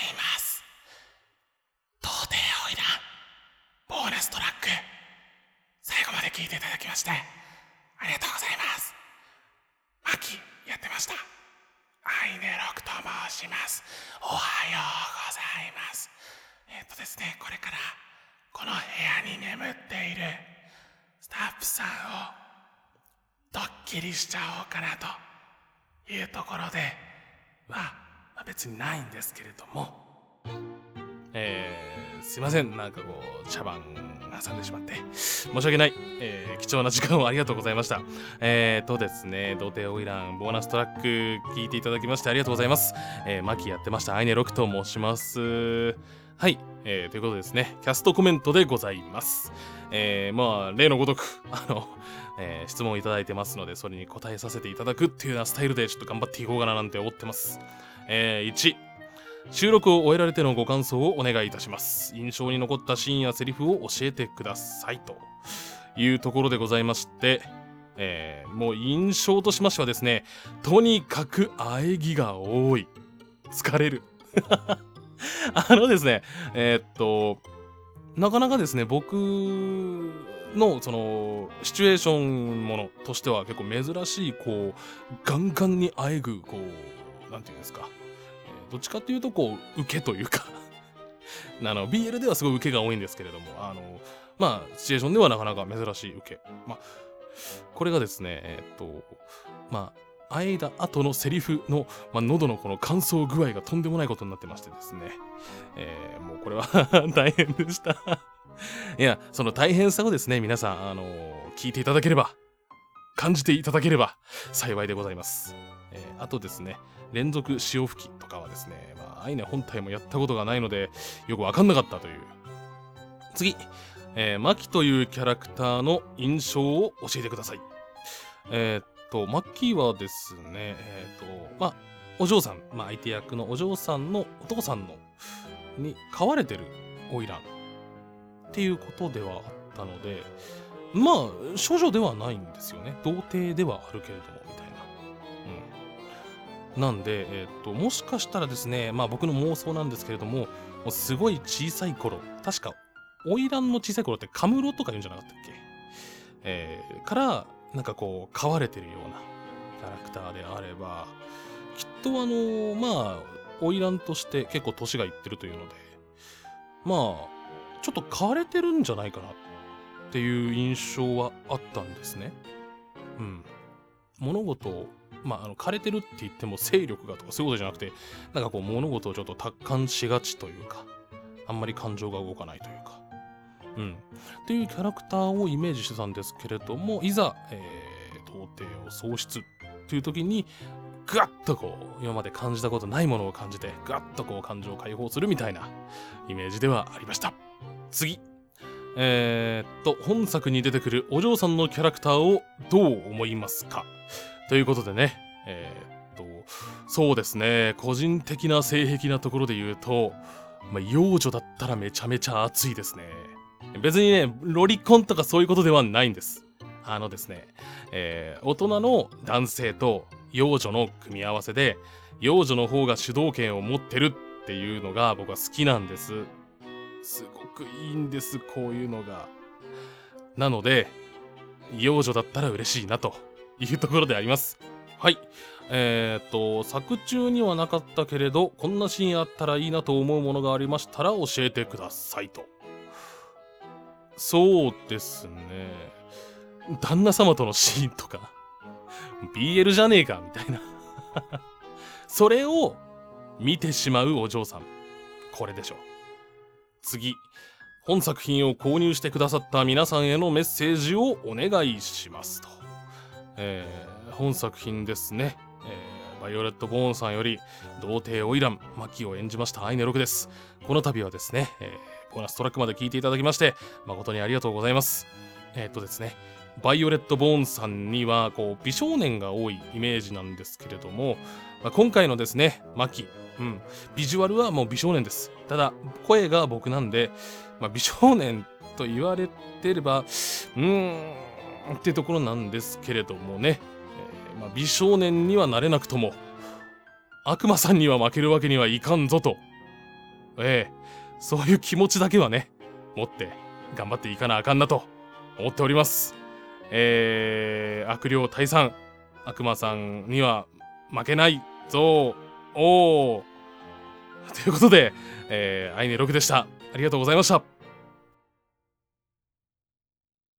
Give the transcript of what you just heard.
ます。童貞オイランボーナストラック最後まで聞いていただきましてありがとうございます。マキやってました。アイネロクと申します。おはようございます。ですね、これからこの部屋に眠っているスタッフさんをドッキリしちゃおうかなというところで別にないんですけれども、すいません、なんかこう茶番挟んでしまって申し訳ない、貴重な時間をありがとうございました。ですね、童貞オイランボーナストラック聞いていただきましてありがとうございます。マキやってましたアイネロクと申します。はい、ということでですね、キャストコメントでございます。例のごとく質問をいただいてますので、それに答えさせていただくっていうようなスタイルでちょっと頑張っていこうかななんて思ってます。1、収録を終えられてのご感想をお願いいたします。印象に残ったシーンやセリフを教えてくださいというところでございまして、もう印象としましてはですね、とにかく喘ぎが多い、疲れるですね、なかなかですね、僕のそのシチュエーションものとしては結構珍しい、こうガンガンに喘ぐ、こうなんていうんですか、どっちかっていうとこう受けというかBL ではすごい受けが多いんですけれども、シチュエーションではなかなか珍しい受け、これがですね喘いだ後のセリフの、喉のこの乾燥具合がとんでもないことになってましてですね、もうこれは大変でしたいや、その大変さをですね、皆さん聞いていただければ、感じていただければ幸いでございます。あとですね、連続潮吹きとかはですね、アイネ本体もやったことがないのでよくわかんなかったという。次、マキというキャラクターの印象を教えてください。マッキーはですね、お嬢さん、相手役のお嬢さんのお父さんのに飼われてるオイランっていうことではあったので、処女ではないんですよね。童貞ではあるけれどもみたいな。なんで、もしかしたらですね、僕の妄想なんですけれども、もうすごい小さい頃、確かオイランの小さい頃ってカムロとか言うんじゃなかったっけ、からなんかこう飼われてるようなキャラクターであれば、きっとオイランとして結構年がいってるというので、ちょっと飼われてるんじゃないかなっていう印象はあったんですね。物事を枯れてるって言っても勢力がとかそういうことじゃなくて、なんかこう物事をちょっと達観しがちというか、あんまり感情が動かないというか、っていうキャラクターをイメージしてたんですけれども、いざ、童貞を喪失という時にガッとこう今まで感じたことないものを感じて、ガッとこう感情を解放するみたいなイメージではありました。次、本作に出てくるお嬢さんのキャラクターをどう思いますかということでね、そうですね、個人的な性癖なところで言うと、幼女だったらめちゃめちゃ熱いですね。別にね、ロリコンとかそういうことではないんです。ですね、大人の男性と幼女の組み合わせで、幼女の方が主導権を持ってるっていうのが僕は好きなんです。すごくいいんです、こういうのが。なので、幼女だったら嬉しいなというところであります。はい。作中にはなかったけれど、こんなシーンあったらいいなと思うものがありましたら教えてくださいと。そうですね。旦那様とのシーンとか、BL じゃねえかみたいな。それを見てしまうお嬢さん。これでしょ。次、本作品を購入してくださった皆さんへのメッセージをお願いしますと。本作品ですね。バイオレット・ボーンさんより童貞オイランマキを演じましたアイネロクです。この度はですね、ボーナストラックまで聞いていただきまして誠にありがとうございます。ですね、バイオレット・ボーンさんにはこう美少年が多いイメージなんですけれども、今回のですねマキ、ビジュアルはもう美少年です。ただ声が僕なんで、美少年と言われてればってところなんですけれどもね、美少年にはなれなくとも悪魔さんには負けるわけにはいかんぞとそういう気持ちだけはね、持って頑張っていかなあかんなと思っております。悪霊退散、悪魔さんには負けないぞおーということで、アイネ6でした。ありがとうございました。